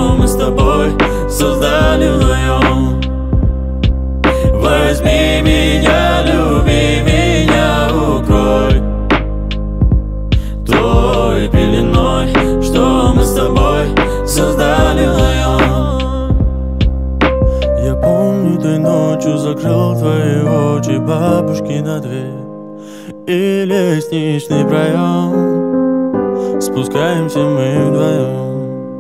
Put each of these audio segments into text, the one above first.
что мы с тобой создали вдвоем. Возьми меня, люби меня, укрой той пеленой, что мы с тобой создали вдвоем. Я помню, той ночью закрыл твои очи, бабушки на дверь и лестничный проем. Спускаемся мы вдвоем.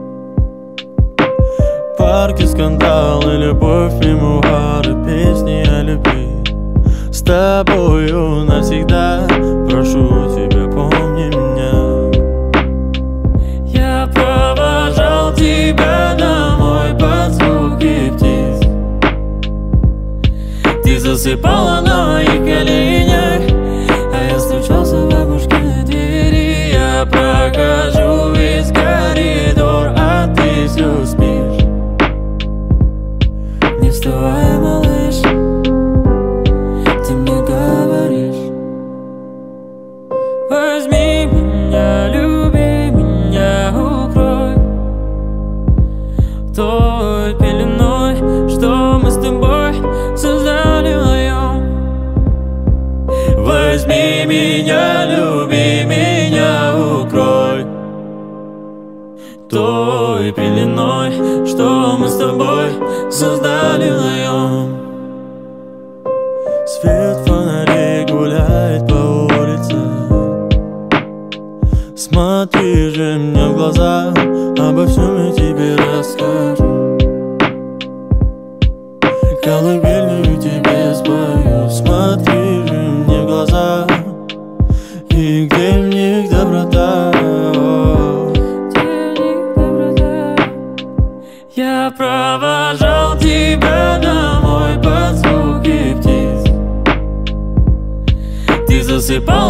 Парки, скандалы, любовь, мемуары, песни о любви. С тобою навсегда, прошу тебя, помни меня. Я провожал тебя домой под звуки птиц. Ты засыпала на моих коленях, а я стучался в бабушкиной двери. Я прохожу весь коридор, а ты все спишь. Не вставай, малыш, ты мне говоришь: возьми меня, люби меня, укрой той пеленой, что мы с тобой создали вдвоем. Возьми меня, люби меня, укрой той пеленой, что мы с тобой создали вдвоем. Свет фонарей гуляет по улице. Смотри же мне в глаза, обо всем я тебе расскажу. Колыбельную тебе спою. Смотри же мне в глаза, и где в них доброта? Я провожал тебя домой под звуки птиц. Ты засыпал